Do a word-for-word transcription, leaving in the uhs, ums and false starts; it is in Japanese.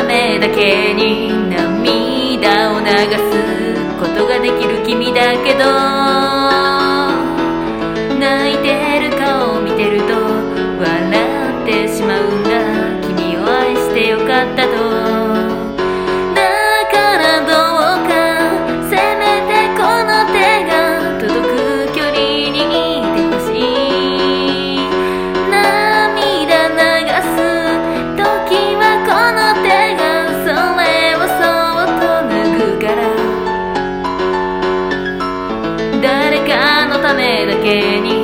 ためだけに涙を流すことができる君だけど、泣いてる顔を見てると笑ってしまうんだ。君を愛してよかったと。だからどうかせめてこの手が届く距離にいてほしい。涙流す時はこの手がそれをそっと脱ぐから、誰かのためだけに